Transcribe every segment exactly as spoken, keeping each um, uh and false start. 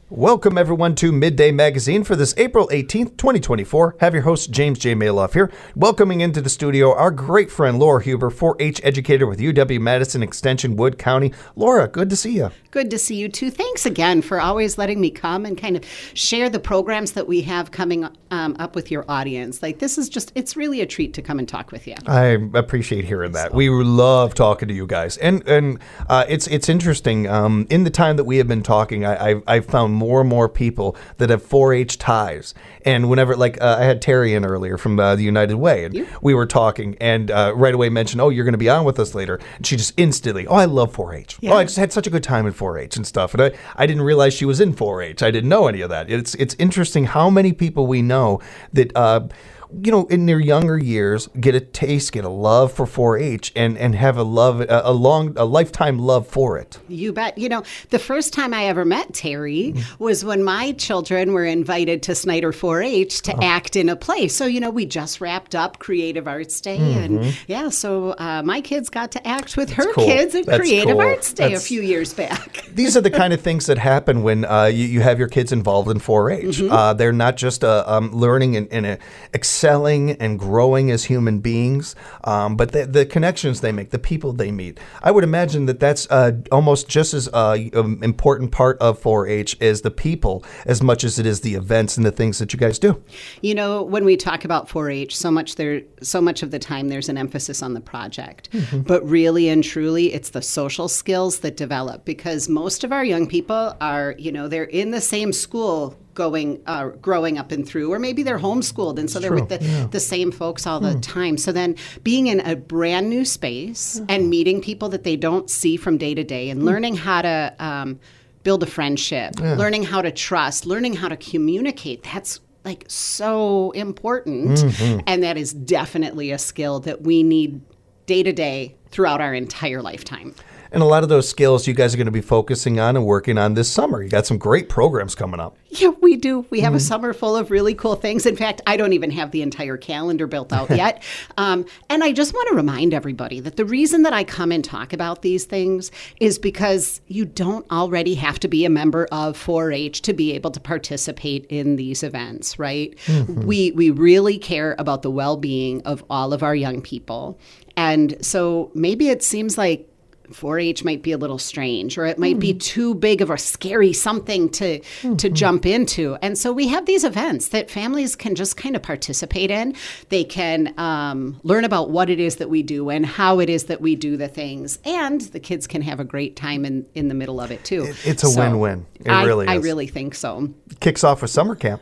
Welcome, everyone, to Midday Magazine for this April eighteenth, twenty twenty-four. Have your host, James J. Maloff, here. Welcoming into the studio our great friend, Laura Huber, four H educator with U W-Madison Extension, Wood County. Laura, good to see you. Good to see you, too. Thanks again for always letting me come and kind of share the programs that we have coming um, up with your audience. Like, this is just, it's really a treat to come and talk with you. I appreciate hearing that. So. We love talking to you guys. And and uh, it's it's interesting. Um, in the time that we have been talking, I, I, I've found more and more people that have four H ties. And whenever, like, uh, I had Terry in earlier from uh, the United Way, and you? we were talking, and uh, right away mentioned, oh, you're going to be on with us later. And she just instantly, oh, I love four H. Yeah. Oh, I just had such a good time in four H and stuff. And I, I didn't realize she was in four H. I didn't know any of that. It's, it's interesting how many people we know that, uh, you know, in their younger years, get a taste, get a love for four H, and, and have a love, a, a long, a lifetime love for it. You bet. You know, the first time I ever met Terry was when my children were invited to Snyder four H to oh. act in a play. So, you know, we just wrapped up Creative Arts Day, mm-hmm. and yeah, so uh, my kids got to act with That's her cool. kids at That's Creative cool. Arts Day That's... a few years back. These are the kind of things that happen when uh, you, you have your kids involved in four H. Mm-hmm. Uh, they're not just uh, um, learning and, and uh, excelling and growing as human beings, um, but the, the connections they make, the people they meet. I would imagine that that's uh, almost just as uh, um, important part of four H as the people, as much as it is the events and the things that you guys do. You know, when we talk about four H, so much there, so much of the time there's an emphasis on the project, mm-hmm. but really and truly, it's the social skills that develop, because most of our young people are, you know, they're in the same school going, uh, growing up and through, or maybe they're homeschooled, and so they're True. with the, yeah. the same folks all the hmm. time. So then being in a brand new space mm-hmm. and meeting people that they don't see from day to day, and mm-hmm. learning how to um, build a friendship, yeah. learning how to trust, learning how to communicate, that's like so important. Mm-hmm. And that is definitely a skill that we need day to day throughout our entire lifetime. And a lot of those skills you guys are going to be focusing on and working on this summer. You got some great programs coming up. Yeah, we do. We have mm-hmm. a summer full of really cool things. In fact, I don't even have the entire calendar built out yet. Um, and I just want to remind everybody that the reason that I come and talk about these things is because you don't already have to be a member of four H to be able to participate in these events, right? Mm-hmm. We we really care about the well-being of all of our young people. And so maybe it seems like four H might be a little strange, or it might mm. be too big of a scary something to mm-hmm. to jump into. And so we have these events that families can just kind of participate in. They can um, learn about what it is that we do and how it is that we do the things. And the kids can have a great time in, in the middle of it, too. It, it's a so win-win. It I, really is. I really think so. Kicks off with summer camp.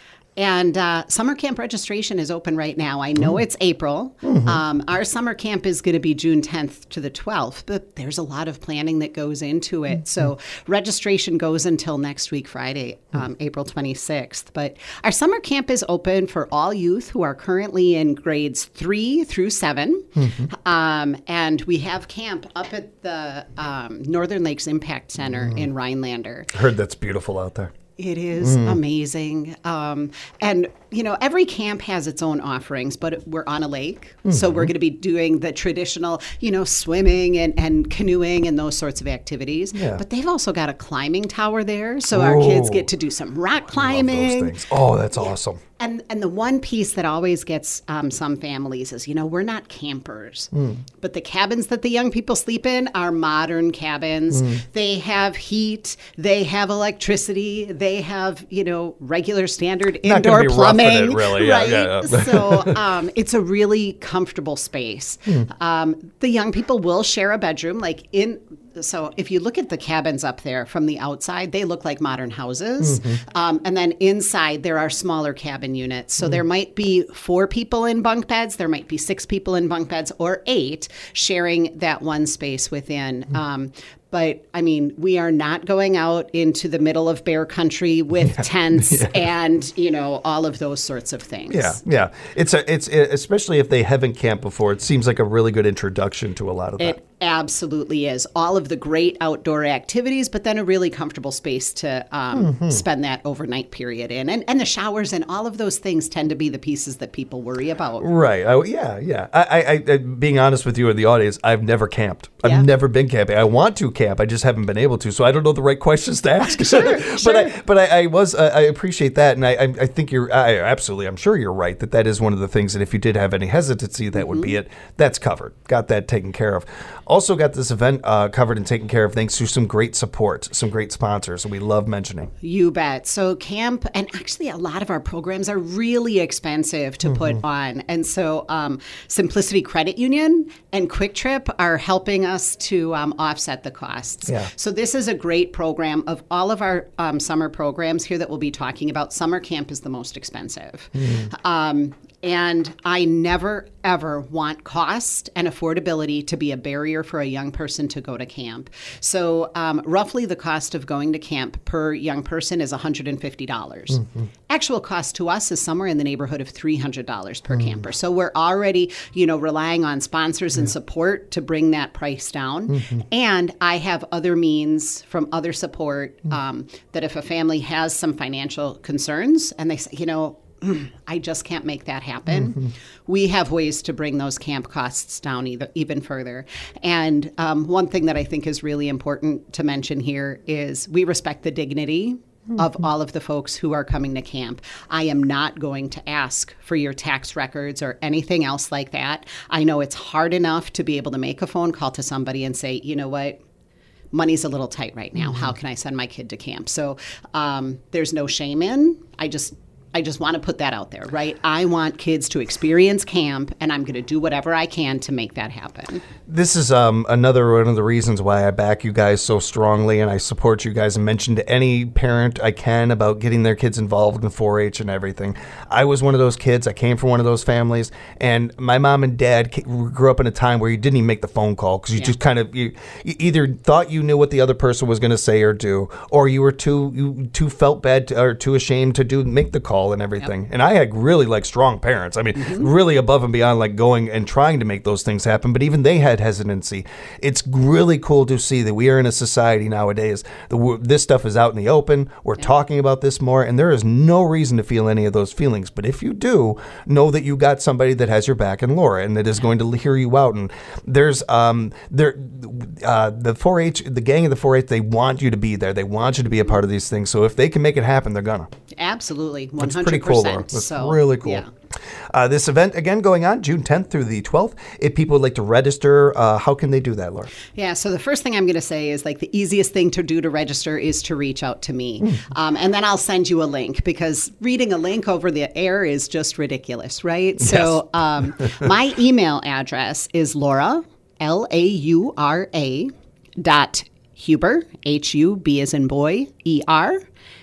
And uh, summer camp registration is open right now. I know mm. it's April. Mm-hmm. Um, our summer camp is going to be June tenth to the twelfth, but there's a lot of planning that goes into it. Mm-hmm. So registration goes until next week, Friday, um, mm. April twenty-sixth. But our summer camp is open for all youth who are currently in grades three through seven. Mm-hmm. Um, and we have camp up at the um, Northern Lakes Impact Center mm. in Rhinelander. I heard that's beautiful out there. It is mm. amazing. Um, and, you know, every camp has its own offerings, but we're on a lake. Mm-hmm. So we're going to be doing the traditional, you know, swimming and, and canoeing and those sorts of activities. Yeah. But they've also got a climbing tower there. So Whoa. our kids get to do some rock climbing. I love those things. Oh, that's yeah. awesome. And and the one piece that always gets um, some families is, you know, we're not campers, mm. but the cabins that the young people sleep in are modern cabins. Mm. They have heat, they have electricity, they have, you know, regular standard not indoor plumbing. It, really. Right? Yeah, yeah. So um, it's a really comfortable space. Mm. Um, the young people will share a bedroom, like in. So if you look at the cabins up there from the outside, they look like modern houses. Mm-hmm. Um, and then inside, there are smaller cabin units. So mm. there might be four people in bunk beds. There might be six people in bunk beds, or eight sharing that one space within. Mm. Um, But, I mean, we are not going out into the middle of bear country with yeah. tents yeah. and, you know, all of those sorts of things. Yeah, yeah. It's a, it's especially if they haven't camped before, it seems like a really good introduction to a lot of that. It absolutely is. All of the great outdoor activities, but then a really comfortable space to um, mm-hmm. spend that overnight period in. And and the showers and all of those things tend to be the pieces that people worry about. Right. I, yeah, yeah. I, I, I, being honest with you and the audience, I've never camped. I've yeah. never been camping. I want to camp. I just haven't been able to. So I don't know the right questions to ask. sure, but sure. I, but I, I was, uh, I appreciate that. And I, I, I think you're, I, absolutely, I'm sure you're right that that is one of the things that if you did have any hesitancy, that mm-hmm. would be it. That's covered. Got that taken care of. Also got this event uh, covered and taken care of thanks to some great support, some great sponsors, and we love mentioning. You bet. So camp, and actually a lot of our programs are really expensive to mm-hmm. put on. And so um, Simplicity Credit Union and Quick Trip are helping us to um, offset the costs. Yeah. So this is a great program. Of all of our um, summer programs here that we'll be talking about, summer camp is the most expensive. Mm-hmm. Um, and I never, ever want cost and affordability to be a barrier for a young person to go to camp. So um, roughly the cost of going to camp per young person is one hundred fifty dollars. Mm-hmm. Actual cost to us is somewhere in the neighborhood of three hundred dollars per mm-hmm. camper. So we're already, you know, relying on sponsors yeah. and support to bring that price down. Mm-hmm. And I have other means from other support mm-hmm. um, that if a family has some financial concerns and they say, you know, I just can't make that happen. Mm-hmm. We have ways to bring those camp costs down either, even further. And um, one thing that I think is really important to mention here is we respect the dignity mm-hmm. of all of the folks who are coming to camp. I am not going to ask for your tax records or anything else like that. I know it's hard enough to be able to make a phone call to somebody and say, you know what? Money's a little tight right now. Mm-hmm. How can I send my kid to camp? So um, there's no shame in. I just I just want to put that out there, right? I want kids to experience camp, and I'm going to do whatever I can to make that happen. This is um, another one of the reasons why I back you guys so strongly, and I support you guys and mention to any parent I can about getting their kids involved in four H and everything. I was one of those kids. I came from one of those families, and my mom and dad grew up in a time where you didn't even make the phone call because you yeah. just kind of you, you either thought you knew what the other person was going to say or do, or you were too you too felt bad to, or too ashamed to do make the call and everything. Yep. And I had really like strong parents. I mean, mm-hmm. really above and beyond like going and trying to make those things happen. But even they had hesitancy. It's really cool to see that we are in a society nowadays. The, this stuff is out in the open. We're yep. talking about this more, and there is no reason to feel any of those feelings. But if you do, know that you got somebody that has your back in Laura and that is going to hear you out. And there's um there uh, the four H, the gang of the four H, they want you to be there. They want you to be a part of these things. So if they can make it happen, they're gonna. Absolutely, one hundred percent. That's pretty cool, Laura. That's so, really cool. Yeah. Uh, this event, again, going on June tenth through the twelfth. If people would like to register, uh, how can they do that, Laura? Yeah, so the first thing I'm going to say is like the easiest thing to do to register is to reach out to me. Mm. Um, and then I'll send you a link because reading a link over the air is just ridiculous, right? Yes. So um, my email address is Laura, L A U R A, dot Huber, H U B as in boy, E R,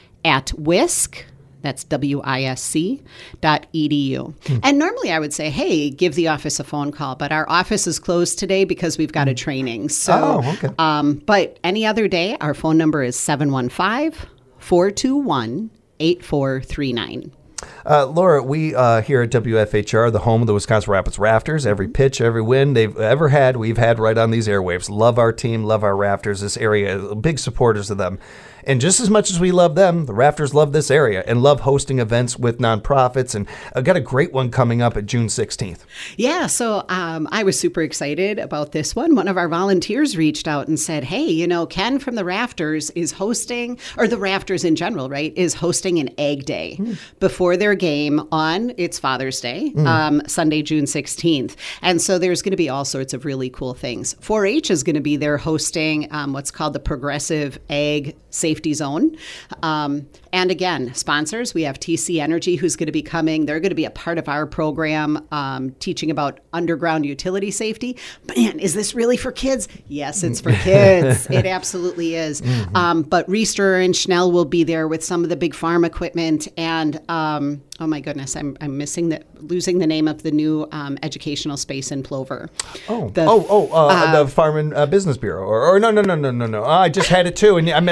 at Wisc, that's W I S C, dot E D U. Hmm. And normally I would say, hey, give the office a phone call, but our office is closed today because we've got a training. So, oh, okay. um, but any other day, our phone number is seven one five, four two one, eight four three nine. Uh, Laura, we uh, here at W F H R, the home of the Wisconsin Rapids Rafters, every pitch, every win they've ever had, we've had right on these airwaves. Love our team, love our Rafters, this area, big supporters of them. And just as much as we love them, the Rafters love this area and love hosting events with nonprofits. And I've got a great one coming up at June sixteenth. Yeah, so um, I was super excited about this one. One of our volunteers reached out and said, hey, you know, Ken from the Rafters is hosting, or the Rafters in general, right, is hosting an egg day mm. before their game on, it's Father's Day, mm. um, Sunday, June sixteenth. And so there's going to be all sorts of really cool things. four H is going to be there hosting um, what's called the Progressive Egg Safety Zone. Um, and again, sponsors, we have T C Energy who's going to be coming. They're going to be a part of our program um, teaching about underground utility safety. Man, is this really for kids? Yes, it's for kids. It absolutely is. Mm-hmm. Um, but Reister and Schnell will be there with some of the big farm equipment. And um, oh my goodness, I'm I'm missing the losing the name of the new um, educational space in Plover. Oh, the, oh, oh, uh, uh, the Farm and uh, Business Bureau. Or, or no, no, no, no, no, no. I just had it too, and I mean, lost it.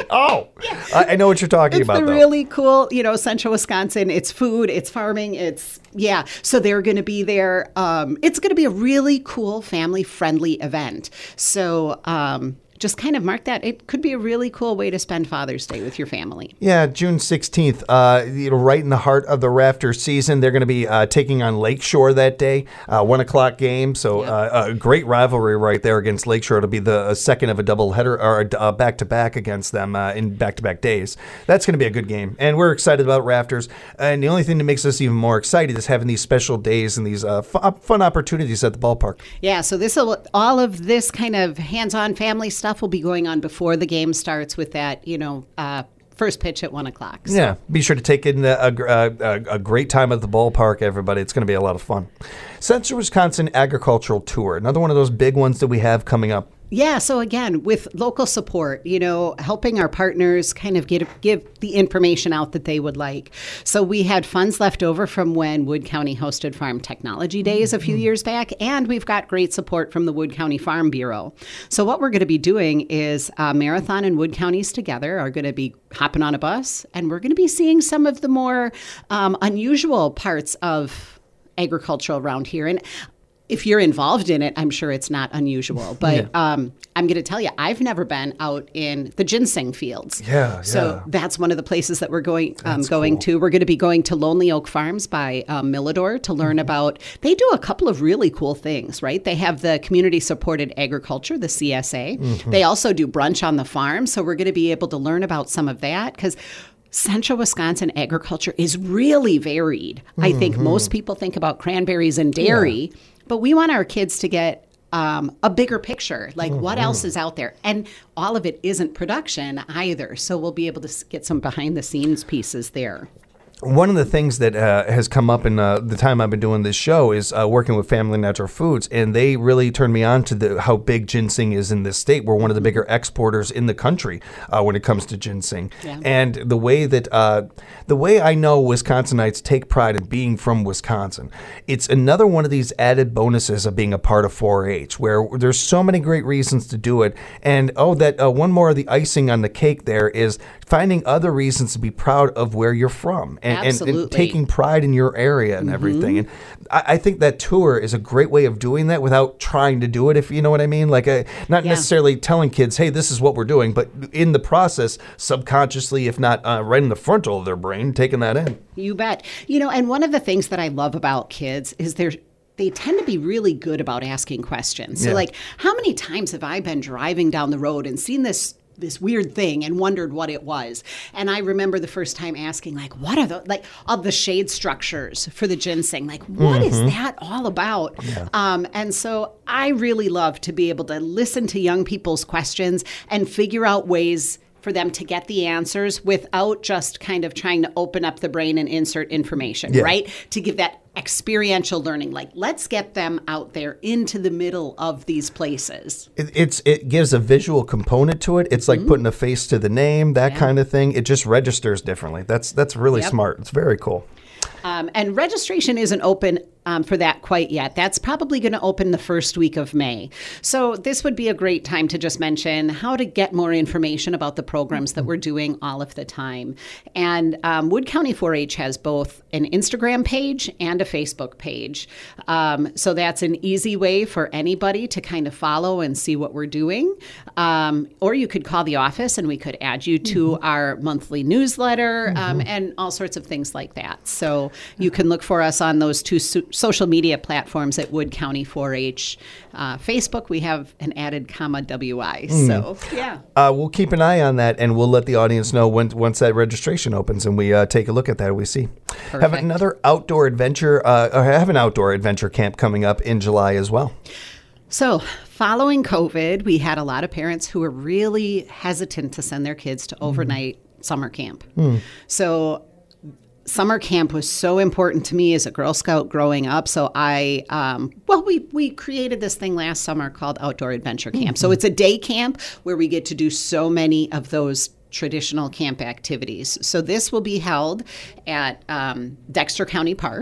it. Oh, yes. I, I know what you're talking it's about. It's the though. really cool, you know, Central Wisconsin. It's food, it's farming, it's, yeah. So they're going to be there. Um, it's going to be a really cool, family-friendly event. So, um, just kind of mark that. It could be a really cool way to spend Father's Day with your family. Yeah, June sixteenth, uh, you know, right in the heart of the Rafter season. They're going to be uh, taking on Lakeshore that day, uh, one o'clock game. So yep. uh, a great rivalry right there against Lakeshore. It'll be the second of a double header or a back-to-back against them uh, in back-to-back days. That's going to be a good game. And we're excited about Rafters. And the only thing that makes us even more excited is having these special days and these uh, f- fun opportunities at the ballpark. Yeah, so this will, all of this kind of hands-on family stuff will be going on before the game starts with that, you know, uh, first pitch at one o'clock. So. Yeah, be sure to take in a, a, a, a great time at the ballpark, everybody. It's going to be a lot of fun. Central Wisconsin Agricultural Tour, another one of those big ones that we have coming up. Yeah, so again, with local support, you know, helping our partners kind of get give the information out that they would like. So we had funds left over from when Wood County hosted Farm Technology Days a few years back, and we've got great support from the Wood County Farm Bureau. So what we're going to be doing is uh, Marathon and Wood Counties together are going to be hopping on a bus, and we're going to be seeing some of the more um, unusual parts of agriculture around here. And if you're involved in it, I'm sure it's not unusual. But yeah. um, I'm going to tell you, I've never been out in the ginseng fields. Yeah, So yeah. that's one of the places that we're going um, going cool. to. We're going to be going to Lonely Oak Farms by um, Millador to learn mm-hmm. about, they do a couple of really cool things, right? They have the Community Supported Agriculture, the C S A. Mm-hmm. They also do brunch on the farm. So we're going to be able to learn about some of that because Central Wisconsin agriculture is really varied. Mm-hmm. I think most people think about cranberries and dairy. Yeah. But we want our kids to get um, a bigger picture, like mm-hmm. what else is out there. And all of it isn't production either. So we'll be able to get some behind the scenes pieces there. One of the things that uh, has come up in uh, the time I've been doing this show is uh, working with Family Natural Foods, and they really turned me on to the, how big ginseng is in this state. We're one of the bigger exporters in the country uh, when it comes to ginseng. Yeah. And the way that uh, the way I know Wisconsinites take pride in being from Wisconsin, it's another one of these added bonuses of being a part of four H, where there's so many great reasons to do it. And oh, that uh, one more of the icing on the cake there is finding other reasons to be proud of where you're from. And, and, and taking pride in your area and mm-hmm. everything. And I, I think that tour is a great way of doing that without trying to do it, if you know what I mean. Like, a, not yeah. necessarily telling kids, hey, this is what we're doing, but in the process, subconsciously, if not uh, right in the frontal of their brain, taking that in. You bet. You know, and one of the things that I love about kids is they're they tend to be really good about asking questions. So, yeah. like, how many times have I been driving down the road and seen this this weird thing and wondered what it was? And I remember the first time asking, like, what are the, like, all the shade structures for the ginseng? Like, what mm-hmm. is that all about? Yeah. Um, and so I really love to be able to listen to young people's questions and figure out ways for them to get the answers without just kind of trying to open up the brain and insert information, yeah. right? To give that experiential learning. Like, let's get them out there into the middle of these places. It, it's it gives a visual component to it. It's like mm-hmm. putting a face to the name, that yeah. kind of thing. It just registers differently. That's that's really yep. smart. It's very cool. Um, and registration isn't open um, for that quite yet. That's probably going to open the first week of May. So this would be a great time to just mention how to get more information about the programs that we're doing all of the time. And um, Wood County four H has both an Instagram page and a Facebook page. Um, so that's an easy way for anybody to kind of follow and see what we're doing. Um, or you could call the office and we could add you to mm-hmm. our monthly newsletter um, mm-hmm. and all sorts of things like that. So you can look for us on those two so- social media platforms at Wood County four H. Uh, Facebook, we have an added comma W I. Mm. So, yeah. Uh, we'll keep an eye on that, and we'll let the audience know when, once that registration opens, and we uh, take a look at that and we see. Perfect. Have another outdoor adventure, uh, or have an outdoor adventure camp coming up in July as well. So, following COVID, we had a lot of parents who were really hesitant to send their kids to overnight mm. summer camp. Mm. So, summer camp was so important to me as a Girl Scout growing up. So I, um, well, we, we created this thing last summer called Outdoor Adventure Camp. Mm-hmm. So it's a day camp where we get to do so many of those traditional camp activities. So this will be held at um, Dexter County Park.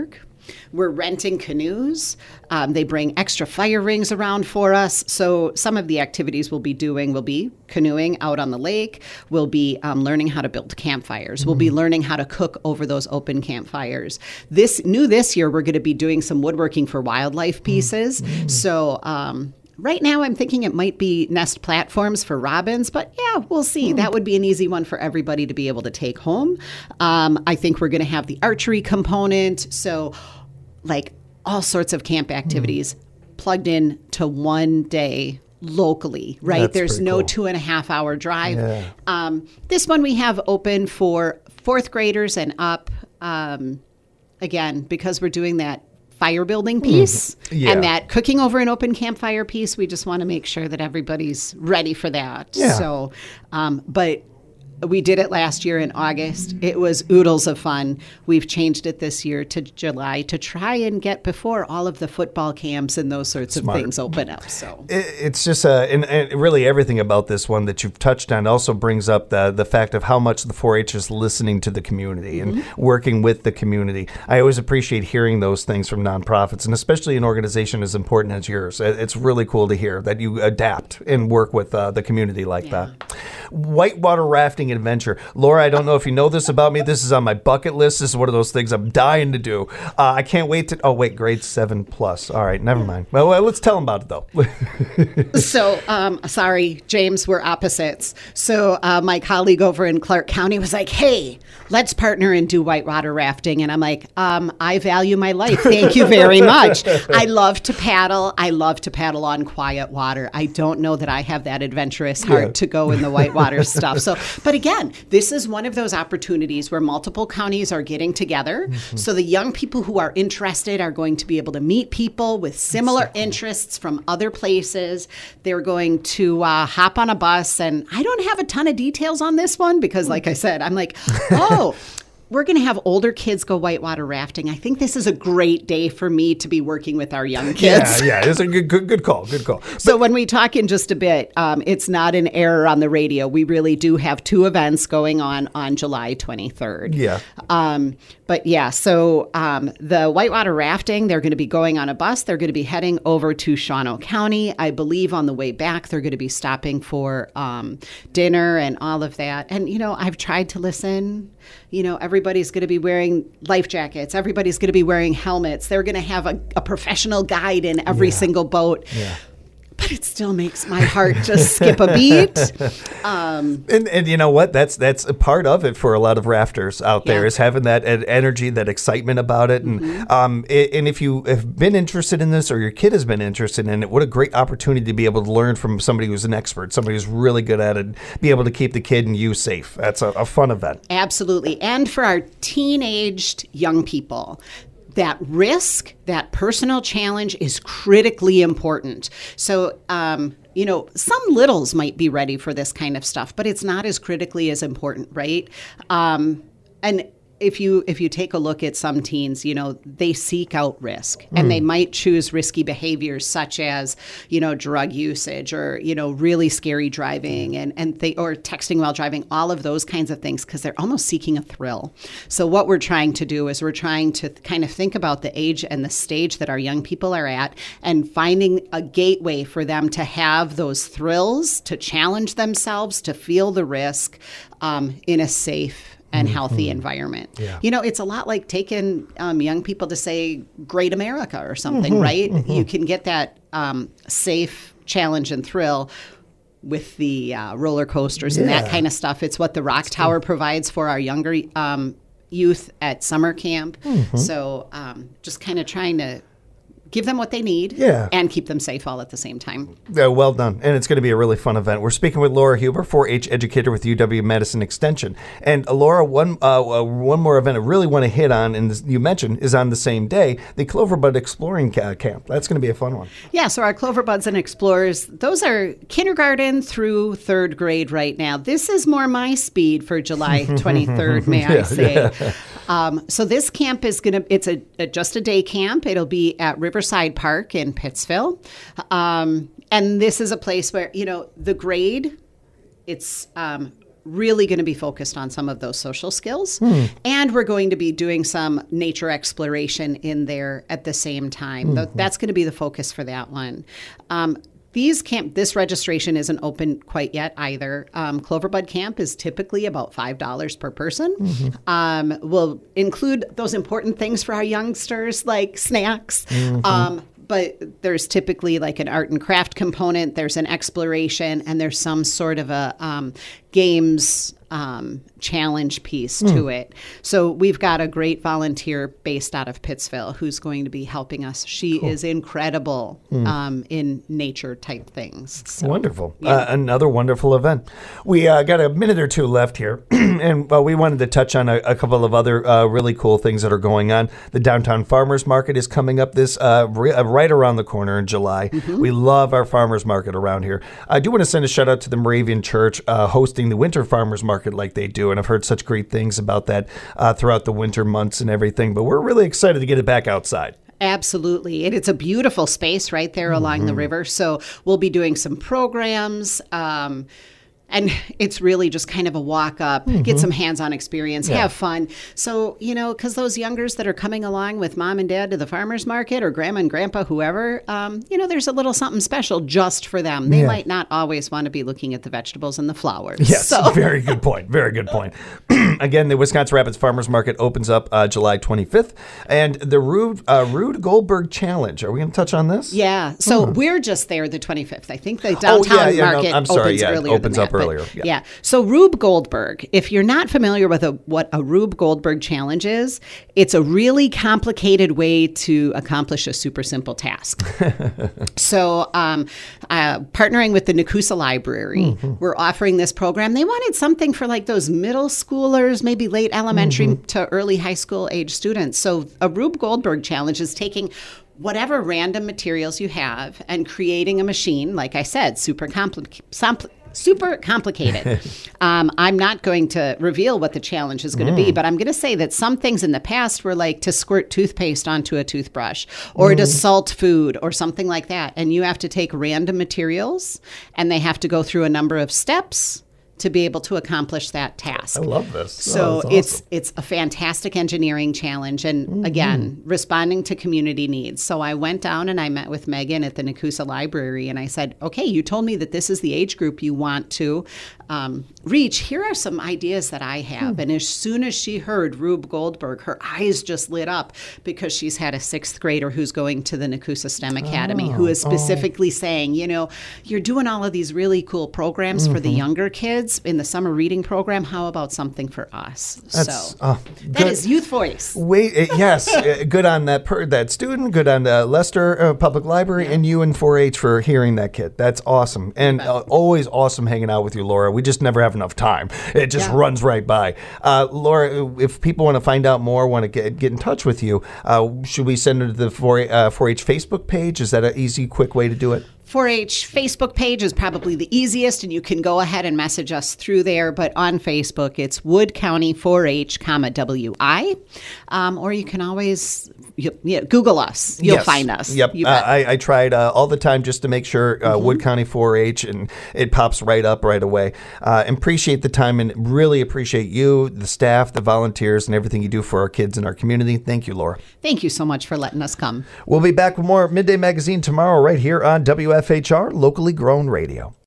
we're renting canoes. Um, they bring extra fire rings around for us. So some of the activities we'll be doing will be canoeing out on the lake. We'll be um, learning how to build campfires. Mm. We'll be learning how to cook over those open campfires. This new this year, we're going to be doing some woodworking for wildlife pieces. Mm. So um, right now, I'm thinking it might be nest platforms for robins, but yeah, we'll see. Mm. That would be an easy one for everybody to be able to take home. Um, I think we're going to have the archery component. So like all sorts of camp activities mm. plugged in to one day locally, right? That's There's no cool. two and a half hour drive. Yeah. Um, this one we have open for fourth graders and up. Um, again, because we're doing that fire building piece mm-hmm. yeah. and that cooking over an open campfire piece, we just want to make sure that everybody's ready for that. Yeah. So, um, but we did it last year in August. It was oodles of fun. We've changed it this year to July to try and get before all of the football camps and those sorts Smart. of things open up. So it, it's just, uh, and, and really everything about this one that you've touched on also brings up the the fact of how much the four H is listening to the community mm-hmm. and working with the community. I always appreciate hearing those things from nonprofits, and especially an organization as important as yours. It's really cool to hear that you adapt and work with uh, the community like yeah. that. Whitewater rafting adventure. Laura, I don't know if you know this about me. This is on my bucket list. This is one of those things I'm dying to do. Uh, I can't wait to... Oh, wait, grade seven plus. All right, never mind. Well, well let's tell them about it, though. So, um, sorry, James, we're opposites. So uh, my colleague over in Clark County was like, hey, let's partner and do whitewater rafting. And I'm like, um, I value my life. Thank you very much. I love to paddle. I love to paddle on quiet water. I don't know that I have that adventurous heart Yeah. to go in the whitewater stuff. So, but again, this is one of those opportunities where multiple counties are getting together. Mm-hmm. So the young people who are interested are going to be able to meet people with similar so interests from other places. They're going to uh, hop on a bus. And I don't have a ton of details on this one because, like I said, I'm like, oh, we're going to have older kids go whitewater rafting. I think this is a great day for me to be working with our young kids. Yeah, yeah, it's a good, good, good call, good call. So but, when we talk in just a bit, um, it's not an error on the radio. We really do have two events going on on July twenty-third. Yeah. Um, but yeah, so um, the whitewater rafting, they're going to be going on a bus. They're going to be heading over to Shawano County. I believe on the way back, they're going to be stopping for um, dinner and all of that. And, you know, I've tried to listen. You know, everybody's going to be wearing life jackets. Everybody's going to be wearing helmets. They're going to have a, a professional guide in every yeah. single boat. Yeah. But it still makes my heart just skip a beat. Um, and, and you know what? That's that's a part of it for a lot of rafters out there yeah. is having that ed- energy, that excitement about it. And mm-hmm. um, it, and if you have been interested in this or your kid has been interested in it, what a great opportunity to be able to learn from somebody who's an expert, somebody who's really good at it, be able to keep the kid and you safe. That's a, a fun event. Absolutely. And for our teenaged young people, that risk, that personal challenge is critically important. So, um, you know, some littles might be ready for this kind of stuff, but it's not as critically as important, right? Um, and if you if you take a look at some teens, you know, they seek out risk and mm. they might choose risky behaviors such as, you know, drug usage or, you know, really scary driving and, and they or texting while driving, all of those kinds of things because they're almost seeking a thrill. So what we're trying to do is we're trying to kind of think about the age and the stage that our young people are at and finding a gateway for them to have those thrills, to challenge themselves, to feel the risk um, in a safe and healthy mm-hmm. environment. Yeah. You know, it's a lot like taking um, young people to say Great America or something, mm-hmm, right? Mm-hmm. You can get that um, safe challenge and thrill with the uh, roller coasters yeah. and that kind of stuff. It's what the Rock That's Tower cool. provides for our younger um, youth at summer camp. Mm-hmm. So um, just kind of trying to give them what they need yeah. and keep them safe all at the same time. Yeah, well done. And it's going to be a really fun event. We're speaking with Laura Huber, four H educator with U W-Madison Extension. And uh, Laura, one uh, uh, one more event I really want to hit on, and this, you mentioned, is on the same day, the Cloverbud Exploring ca- Camp. That's going to be a fun one. Yeah, so our Cloverbuds and Explorers, those are kindergarten through third grade right now. This is more my speed for July twenty-third, may I yeah, say. Yeah. Um, so this camp is going to, it's a, a just a day camp. It'll be at Riverside Park in Pittsville. Um, and this is a place where, you know, the grade, it's um, really going to be focused on some of those social skills. Hmm. And we're going to be doing some nature exploration in there at the same time. Mm-hmm. That's going to be the focus for that one. Um, These camp, this registration isn't open quite yet either. Um, Cloverbud Camp is typically about five dollars per person. Mm-hmm. Um, we'll include those important things for our youngsters like snacks. Mm-hmm. Um, but there's typically like an art and craft component, there's an exploration, and there's some sort of a um, games um, challenge piece mm. to it. So we've got a great volunteer based out of Pittsville who's going to be helping us. She cool. is incredible mm. um, in nature type things. So, wonderful. Yeah. Uh, another wonderful event. We uh, got a minute or two left here, and uh, we wanted to touch on a, a couple of other uh, really cool things that are going on. The Downtown Farmers Market is coming up this uh, re- uh, right around the corner in July. Mm-hmm. We love our farmers market around here. I do want to send a shout out to the Moravian Church uh, hosting the Winter Farmers Market like they do, and I've heard such great things about that uh, throughout the winter months and everything, but we're really excited to get it back outside. Absolutely. And it's a beautiful space right there mm-hmm. along the river. So we'll be doing some programs. Um, And it's really just kind of a walk up, mm-hmm. get some hands-on experience, yeah. have fun. So, you know, because those youngers that are coming along with mom and dad to the farmer's market or grandma and grandpa, whoever, um, you know, there's a little something special just for them. They yeah. might not always want to be looking at the vegetables and the flowers. Yes, so. Very good point. Very good point. Again, the Wisconsin Rapids Farmers Market opens up uh, July twenty-fifth. And the Rude, uh, Rude Goldberg Challenge. Are we going to touch on this? Yeah. So hmm. we're just there the twenty-fifth. I think the downtown oh, yeah, yeah, market no, I'm sorry, opens yeah, earlier opens than up that. earlier. But, yeah. yeah. So Rube Goldberg, if you're not familiar with a, what a Rube Goldberg Challenge is, it's a really complicated way to accomplish a super simple task. so um, uh, partnering with the Nakusa Library, mm-hmm. we're offering this program. They wanted something for like those middle schoolers, maybe late elementary mm-hmm. to early high school age students. So a Rube Goldberg Challenge is taking whatever random materials you have and creating a machine, like I said, super complicated. Super complicated. um, I'm not going to reveal what the challenge is going to mm. be, but I'm going to say that some things in the past were like to squirt toothpaste onto a toothbrush or mm. to salt food or something like that. And you have to take random materials and they have to go through a number of steps to be able to accomplish that task. I love this. So oh, it's awesome. it's a fantastic engineering challenge and mm-hmm. again, responding to community needs. So I went down and I met with Megan at the Nakusa Library and I said, okay, you told me that this is the age group you want to um, reach. Here are some ideas that I have. Mm. And as soon as she heard Rube Goldberg, her eyes just lit up because she's had a sixth grader who's going to the Nakusa STEM Academy oh, who is specifically oh. saying, you know, you're doing all of these really cool programs mm-hmm. for the younger kids in the summer reading program. How about something for us? That's, so uh, that is Youth Voice. Wait, uh, yes, uh, good on that per, that student, good on the Leicester uh, Public Library, yeah. and you and four H for hearing that kid. That's awesome. And uh, always awesome hanging out with you, Laura. We just never have enough time. It just yeah. runs right by. Uh, Laura, if people want to find out more, want to get, get in touch with you, uh, should we send them to the four H Facebook page? Is that an easy, quick way to do it? four H Facebook page is probably the easiest, and you can go ahead and message us through there. But on Facebook, it's Wood County four H, comma W I, um, or you can always you, you know, Google us. You'll yes. find us. Yep, uh, I, I tried uh, all the time just to make sure uh, mm-hmm. Wood County four H, and it pops right up right away. Uh, appreciate the time, and really appreciate you, the staff, the volunteers, and everything you do for our kids in our community. Thank you, Laura. Thank you so much for letting us come. We'll be back with more Midday Magazine tomorrow right here on W F H R, locally grown radio.